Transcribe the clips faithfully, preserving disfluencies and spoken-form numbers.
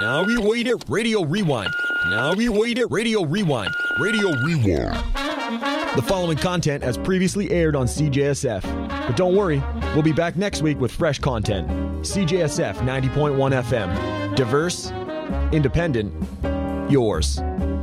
Now we wait it, Radio Rewind. Now we wait it, Radio Rewind. Radio Rewind. The following content has previously aired on C J S F. But don't worry, we'll be back next week with fresh content. C J S F ninety point one F M. Diverse, independent, yours.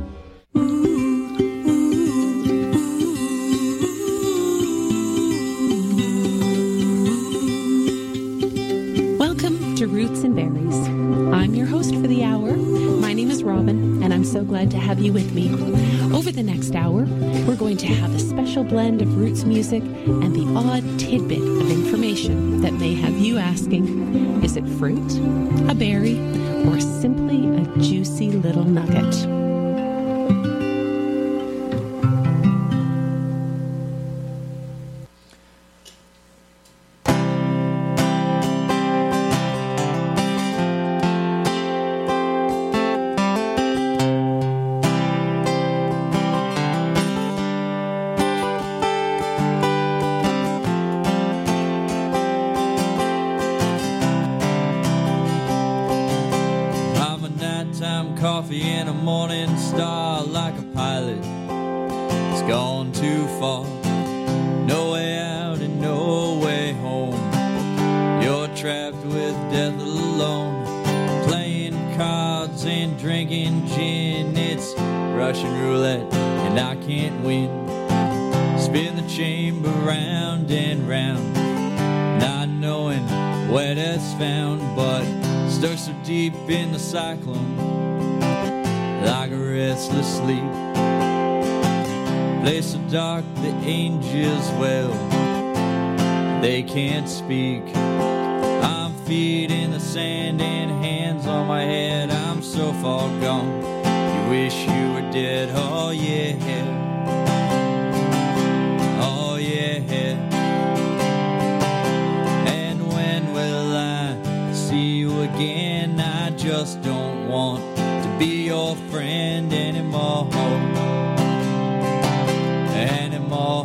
Welcome to Roots and Berries. I'm your host for the hour. My name is Robin, and I'm so glad to have you with me. Over the next hour, we're going to have a special blend of roots music and the odd tidbit of information that may have you asking, is it fruit, a berry, or simply a juicy little nugget? In the cyclone, like a restless sleep, place so dark the angels well, they can't speak. I'm feet in the sand and hands on my head, I'm so far gone, you wish you were dead. Oh yeah, oh yeah. And when will I see you again? I just don't want to be your friend anymore, anymore.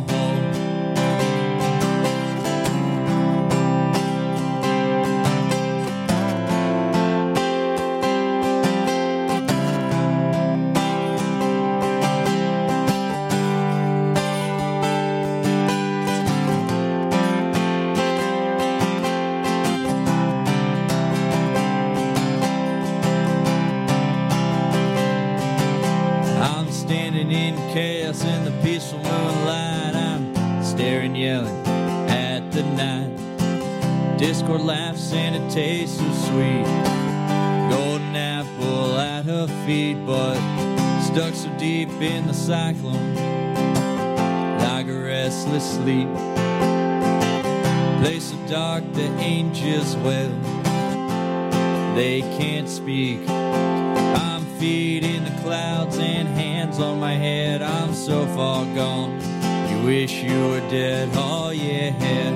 Chaos in the peaceful moonlight, I'm staring, yelling at the night. Discord laughs and it tastes so sweet. Golden apple at her feet, but stuck so deep in the cyclone, like a restless sleep. Place so dark the angels well, they can't speak. I'm feet in the clouds and hands on my head, I'm so far gone, you wish you were dead. Oh yeah.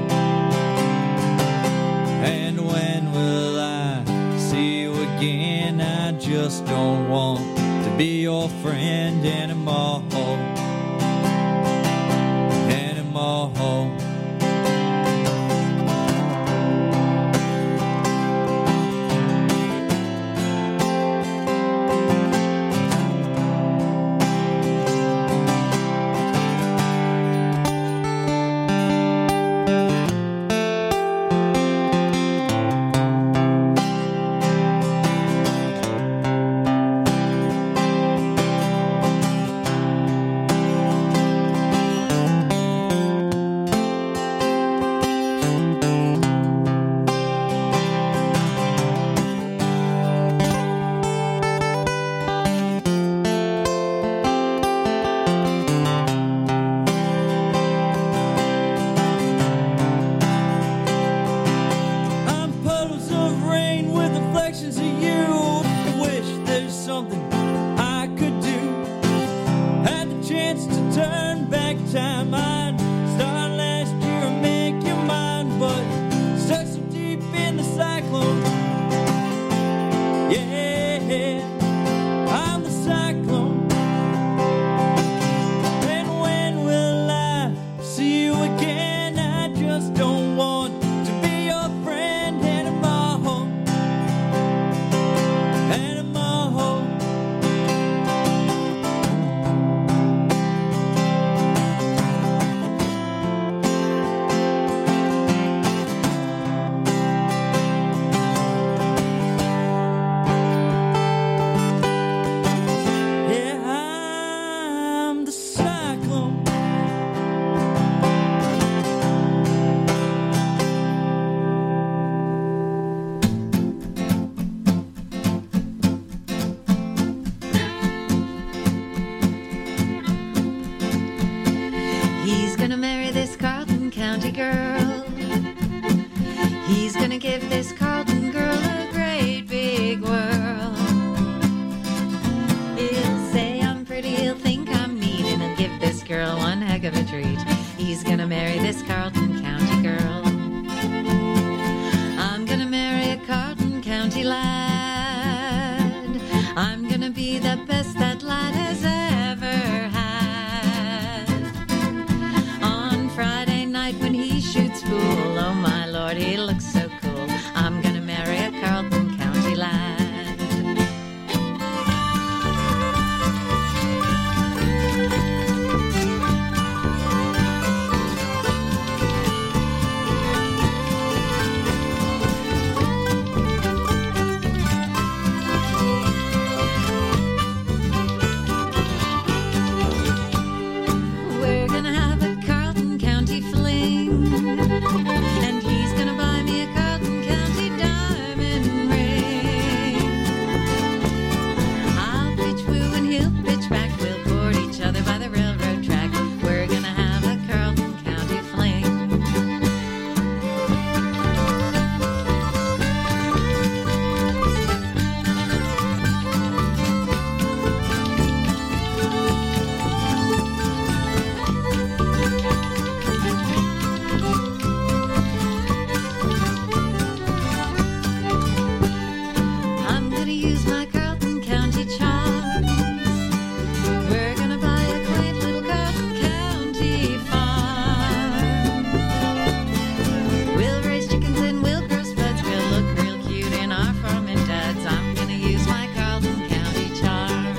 And when will I see you again? I just don't want to be your friend anymore, anymore. County girl. He's gonna give this Carlton girl a great big whirl. He'll say I'm pretty, he'll think I'm neat, and he'll give this girl one heck of a treat. He's gonna marry this Carlton County girl. I'm gonna marry a Carlton County lad. I'm gonna be the best that lad has ever had. On Friday night when he shoots pool, oh my lord, he looks so cool. I'm gonna marry a Carlton County lad. We're gonna have a Carlton County fling, and he's gonna buy me a Carlton County diamond ring. I'll pitch woo and he'll pitch back. We'll court each other by the railroad track. We're gonna have a Carlton County fling. I'm gonna use my Carlton County charms. We're gonna buy a quaint little Carlton County farm. We'll raise chickens and we'll grow spuds. We'll look real cute in our farm and duds. I'm gonna use my Carlton County charms.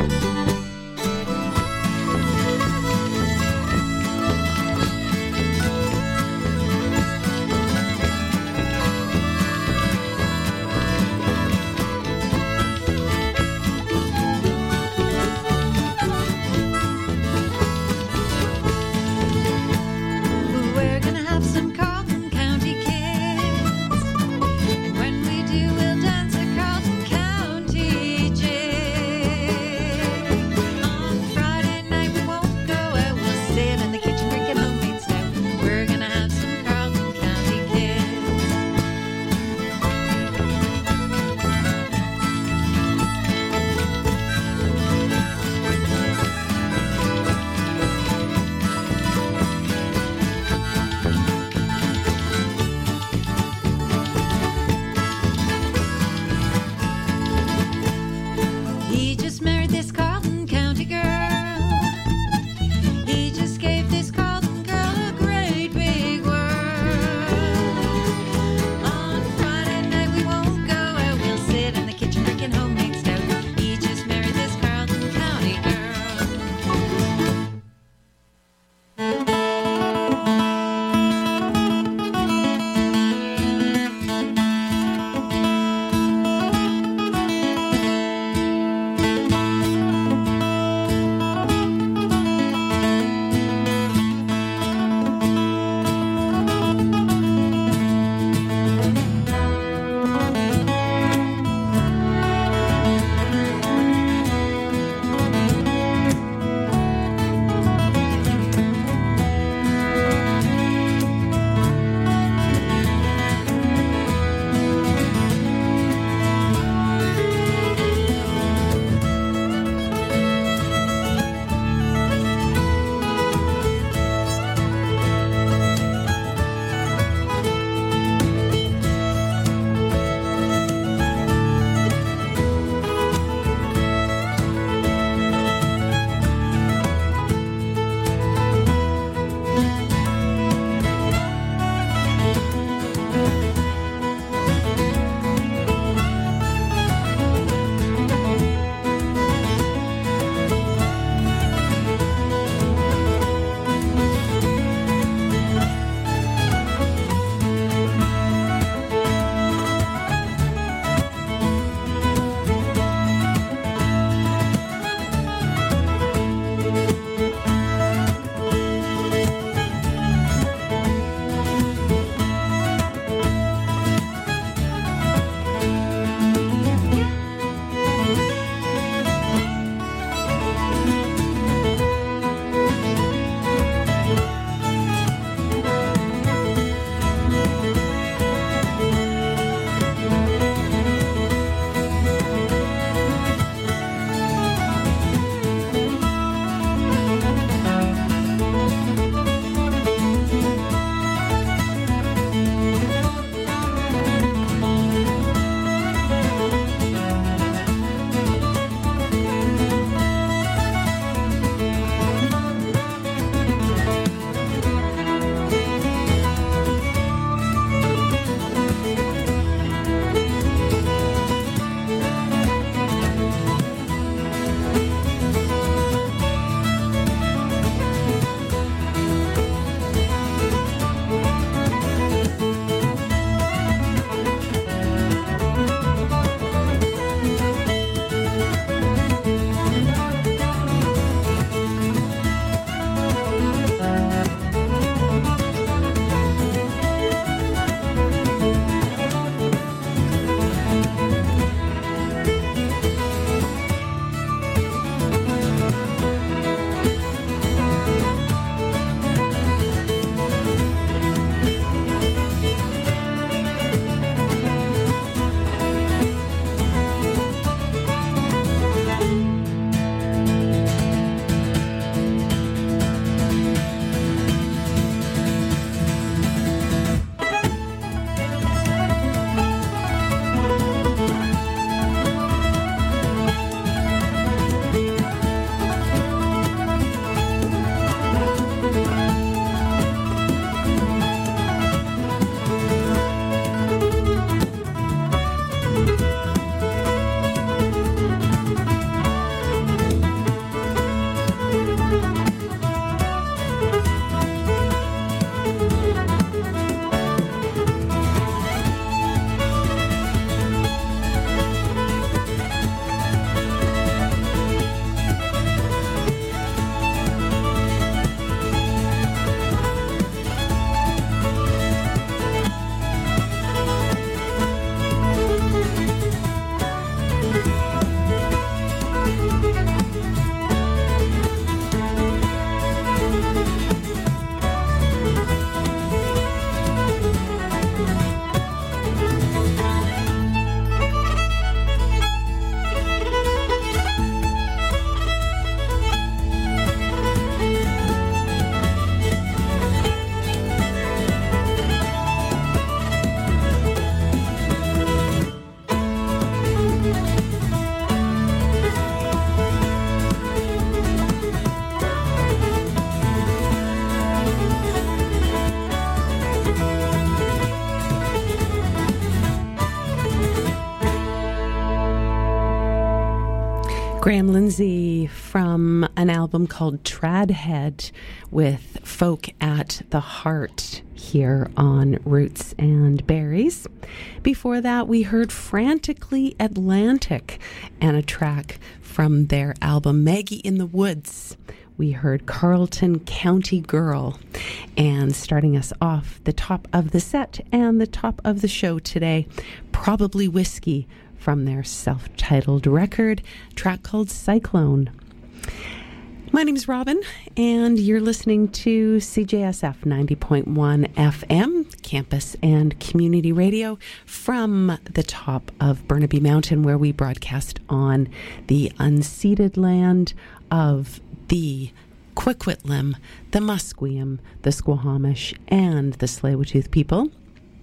Graham Lindsay from an album called Tradhead with folk at the heart here on Roots and Berries. Before that, we heard Frantically Atlantic and a track from their album Maggie in the Woods. We heard Carleton County Girl. And starting us off, the top of the set and the top of the show today, Probably Whiskey, from their self-titled record, a track called Cyclone. My name is Robin, and you're listening to C J S F ninety point one F M, campus and community radio from the top of Burnaby Mountain, where we broadcast on the unceded land of the Quiquitlam, the Musqueam, the Squamish, and the Tsleil-Waututh people.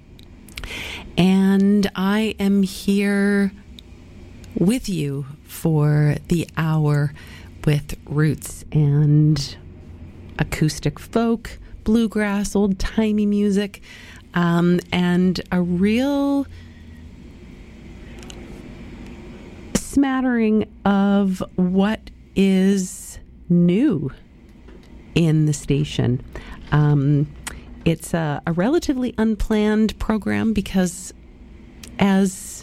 And I am here with you for the hour with roots and acoustic folk, bluegrass, old-timey music, um, and a real smattering of what is new in the station. Um, It's a, a relatively unplanned program because, as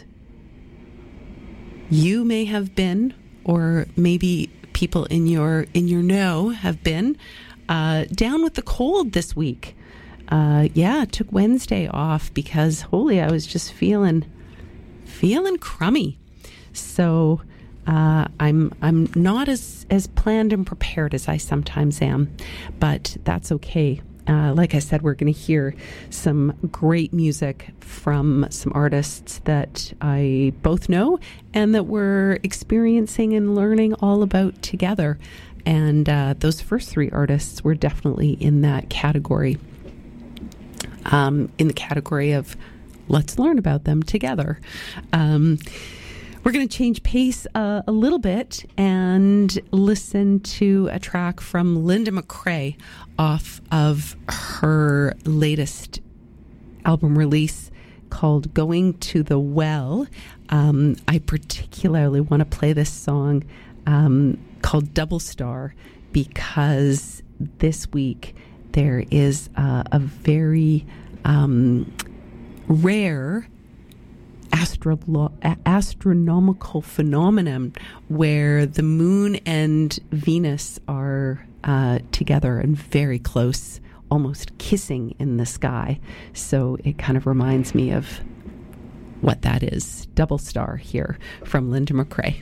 you may have been, or maybe people in your in your know have been, uh, down with the cold this week. Uh, yeah, I took Wednesday off because, holy, I was just feeling feeling crummy. So uh, I'm I'm not as as planned and prepared as I sometimes am, but that's okay. Uh, like I said, we're going to hear some great music from some artists that I both know and that we're experiencing and learning all about together. And uh, those first three artists were definitely in that category, um, in the category of let's learn about them together. Um, We're going to change pace uh, a little bit and listen to a track from Linda McCrae off of her latest album release called Going to the Well. Um, I particularly want to play this song um, called Double Star because this week there is uh, a very um, rare Astro- astronomical phenomenon where the moon and Venus are uh, together and very close, almost kissing in the sky. So it kind of reminds me of what that is. Double Star here from Linda McCrae.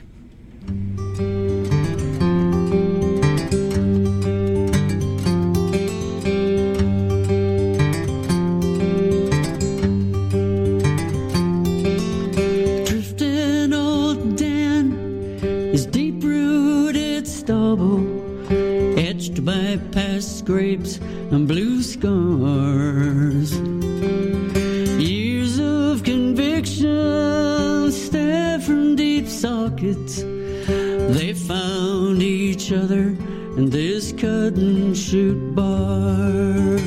Etched by past scrapes and blue scars, years of conviction stare from deep sockets. They found each other in this cut and shoot bar.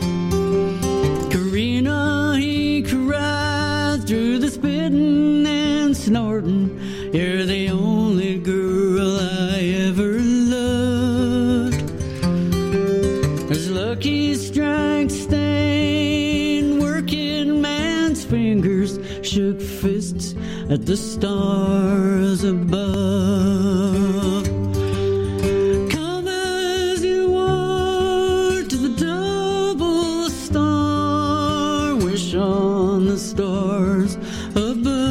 Karina, he cried through the spitting and snorting, you're the only girl I ever loved. As lucky strike stain, working man's fingers shook fists at the stars above. Come as you are to the double star, wish on the stars above.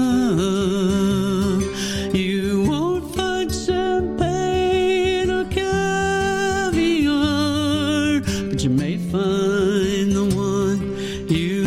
You won't find champagne or caviar, but you may find the one you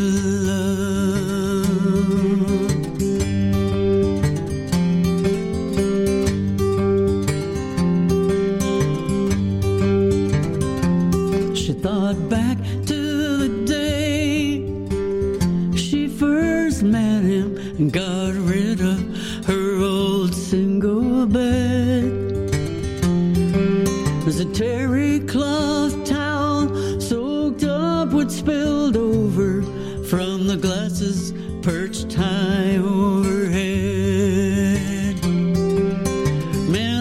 love. She thought back to the day she first met him and got rid of her old single bed. There's a terry cloth towel soaked up what spilled over from the glasses perched high overhead. Man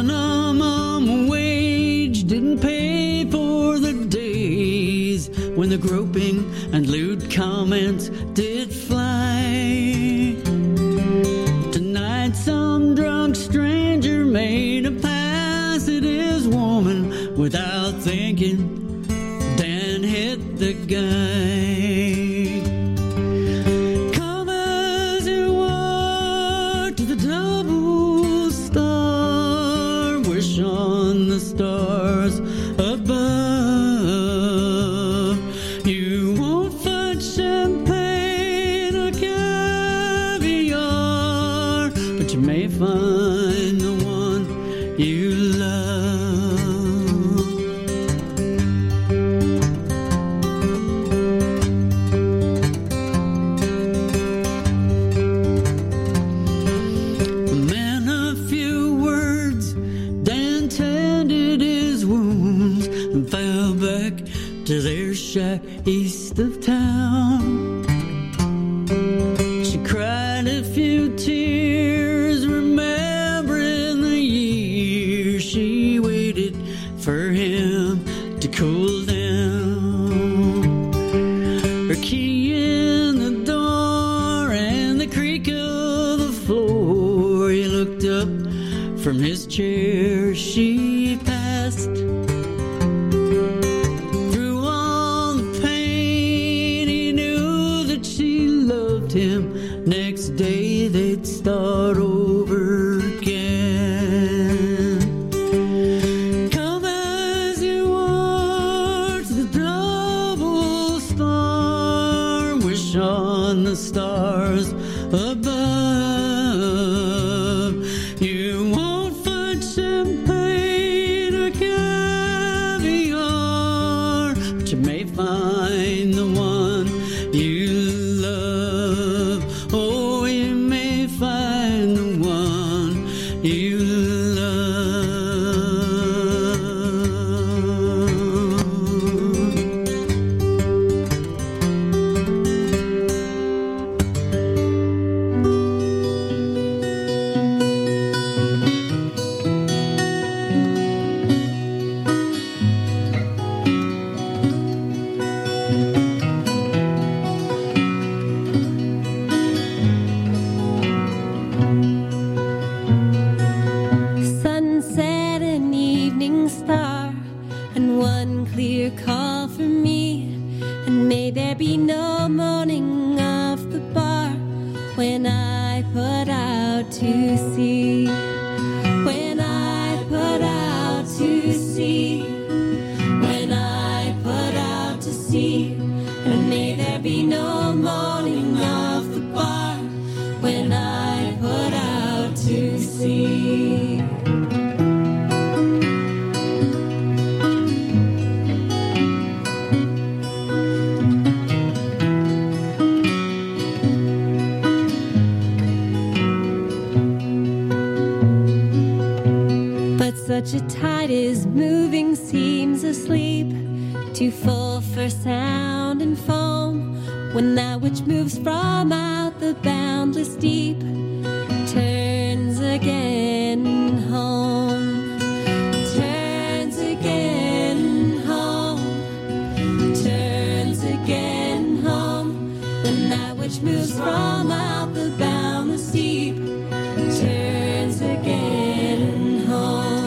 the groping and lewd comments did fly. Tonight some drunk stranger made a pass at his woman without thinking. Dan hit the guy. Come as you are to the double star, wish on the stars above. You won't find champagne or caviar, but you may find the one you love. A man of few words, Dan tended his wounds and fell back to their shack east of town. She cried a few tears, remembering the years she waited for him to cool down. Her key in the door and the creak of the floor. He looked up from his chair. She passed. Through all the pain, he knew that she loved him. Next day they'd start over again. Come as you are to the double star, wish on the stars above. You won't find champagne or caviar, but you may find the one you love. Oh, you may find the one you love. Sunset and evening star, and one clear call for me. And may there be no moaning of the bar when I put out to sea. When I put out to sea. When I put out to sea. And may there be no moaning of the bar when I put out to sea. But such a tide is moving, seems asleep, too full for sound and foam, when that which moves from out the boundless deep turns again home. Turns again home. Turns again home, when that which moves from out the boundless deep turns again home.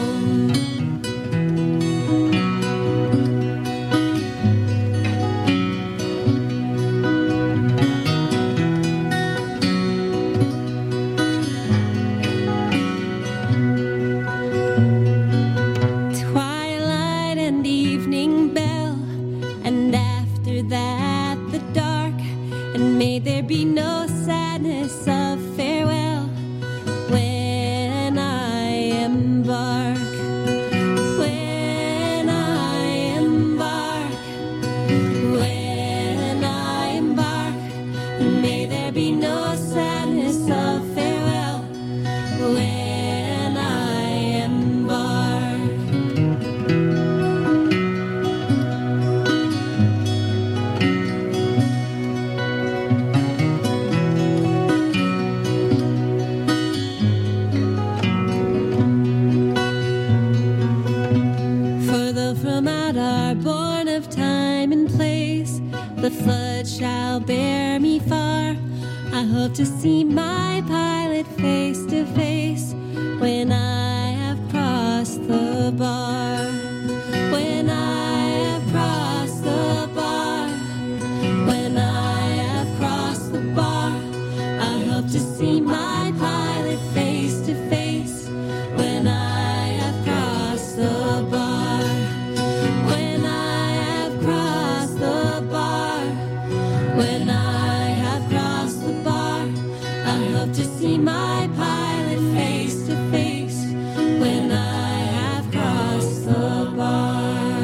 flood shall bear me far. I hope to see my pilot face to face when I have crossed the bar. When I have crossed the bar. When I have crossed the bar. I hope to see my pilot face to face when I have crossed the bar. When I have crossed the bar. When I have crossed the bar. I hope to see my pilot face to face when I have crossed the bar.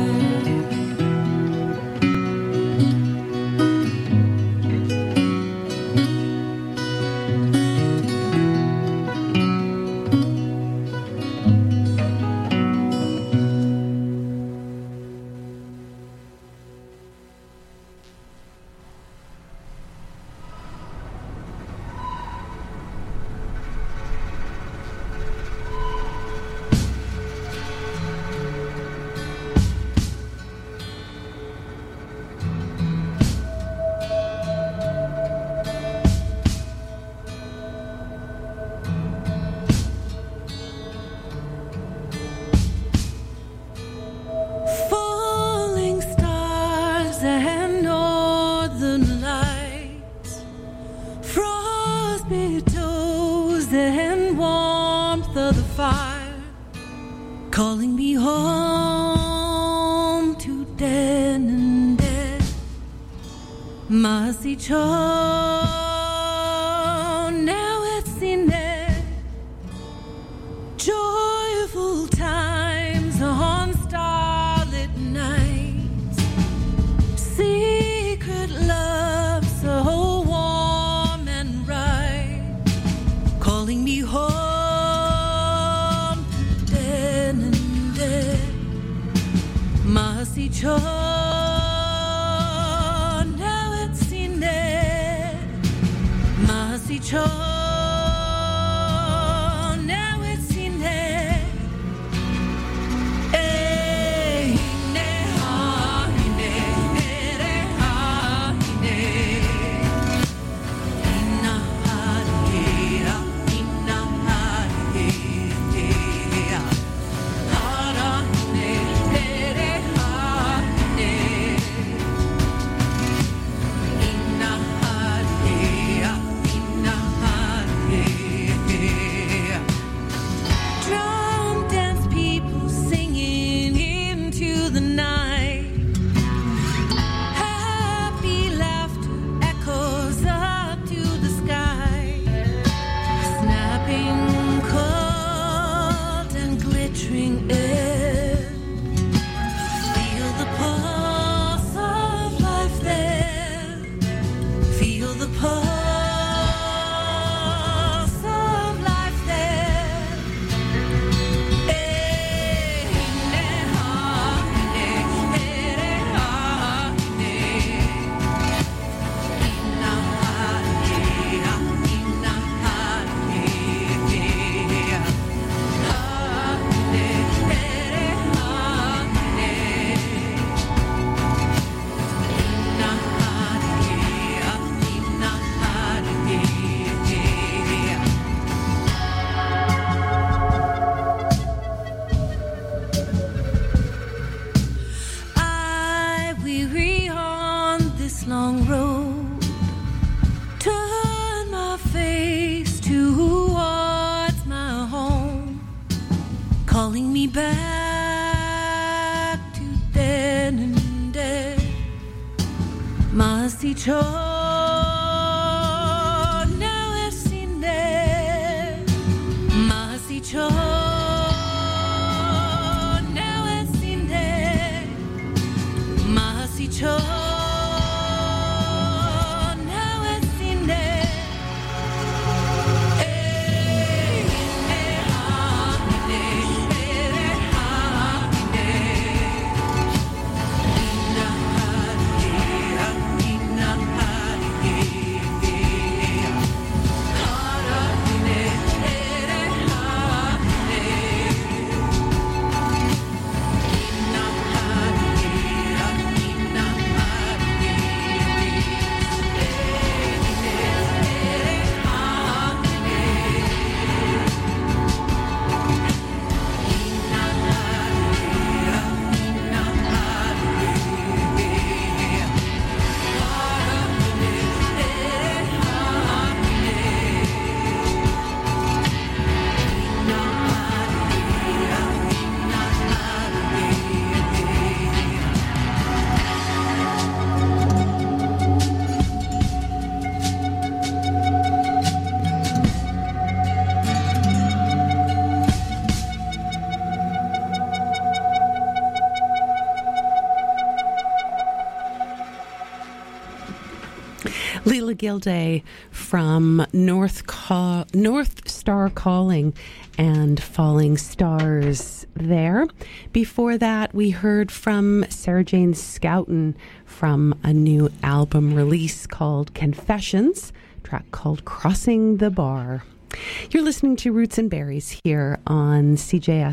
Falling stars and northern lights, frostbit toes and warmth of the fire, calling me home to den and dead. Mercy cho, now it's in there. Joyful times on starlit nights, secret love so warm and right, calling me home to den and dead. Mercy cho, now it's in there. Mercy cho, now it's in there. Eh, ine ha, ine, ere ha, ine. Ina ha, ira, ina ha, ira. Hara, ine, ere ha, ine. Ina ha, ira, ina ha, ira. Drum dance people singing into the night. Happy laughter echoes up to the sky. Snapping cold and glittering air. Feel the pulse of life there. Feel the pulse of life there. Eh, ine ha, ine, ere ha, ine. Ina ha, ira, ina ha, ira. Ha, ine, ere ha, ine. Ina ha, ira, ina ha, ira. I weary on this long road, turn my face towards my home, calling me back to den and dead. Mercy cho, now it's in there. Mercy cho, now it's in there. Mercy cho, now it's in there. Eh, ine ha, ine, ere ha, ine. Ina ha, ira, ina ha, ira. Hara, ine, ere ha, ine. Ina ha, ira, ina ha, Leela Gilday from North Ca- North Star Calling and Falling Stars there. Before that, we heard from Sarah Jane Scouten from a new album release called Confessions, a track called Crossing the Bar. You're listening to Roots and Berries here on C J S